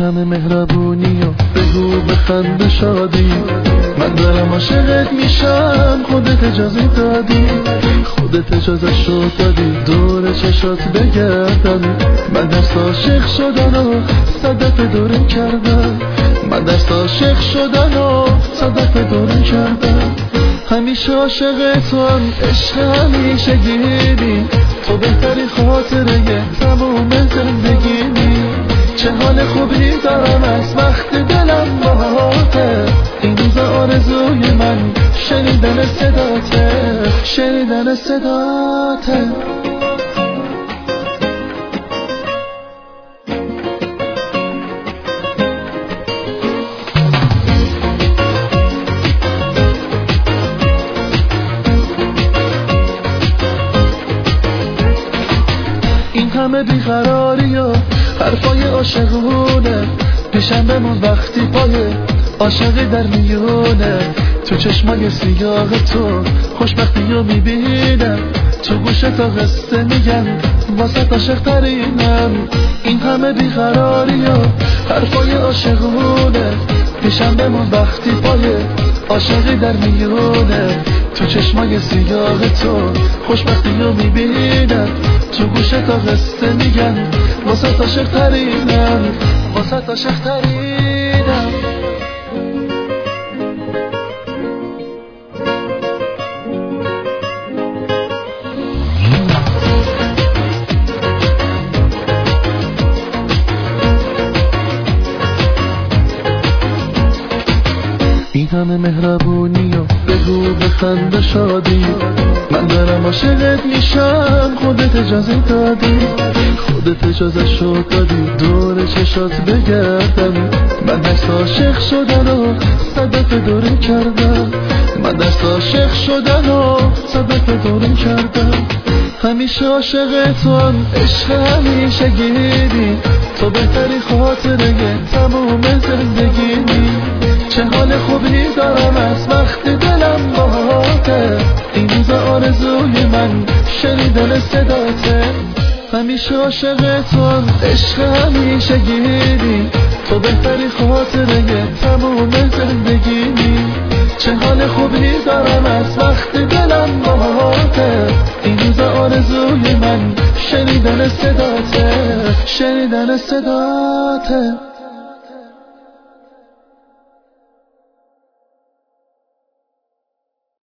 همه مهربونی و بگو بخند شادی، من دارم عاشقت میشم، خودت اجازه دادی، خودت اجازه شد دادی دور چشات بگردم. من دست عاشق شدن و صدف دورم کردم، من دست عاشق شدن و صدف دورم کردم. همیشه عاشق تو هم، عشق همیشه گیری، تو بهترین خاطره تموم زندگیمی. چه حال خوبی دارم از وقت دلم باهاته، این روز آرزوی من شنیدن صداته، شنیدن صداته. این همه بیقراری و حرفای عاشقونه پیشم بمون وقتی پای عاشقی در میونه. تو چشمای سیاه تو خوشبختی رو میبینم، تو گوشه تا قصه میگن واسه عاشق ترینم. این همه بیقراری و حرفای عاشقونه پیشم بمون وقتی پای عاشقی در میونه. تو چشمای سیاه تو خوشبختی رو میبینم، تو گوشه تا قصه میگن واسه عاشق ترینم، واسه عاشق ترینم. این همه مهربونی و بگو بخند شادی، من دارم عاشقت میشم، خودت اجازه دادی، خودت اجازه شد دادی دور چشات بگردم. من دست عاشق شدن و صدف دورم کردم، من دست عاشق شدن و صدف دورم کردم. همیشه عاشق تو هم، عشق همیشه گیری، تو بهترین خاطره تموم زندگیمی. چه حال خوبی دارم از وقت دلم باهاته، این روز آرزوی من شنیدن صداته. همیشه عاشق تو هم، عشق همیشه گیری، تو بهترین خاطره تموم زندگیمی. چه حال خوبی دارم از وقت دلم باهاته، این روز آرزوی من شنیدن صداته، شنیدن صداته.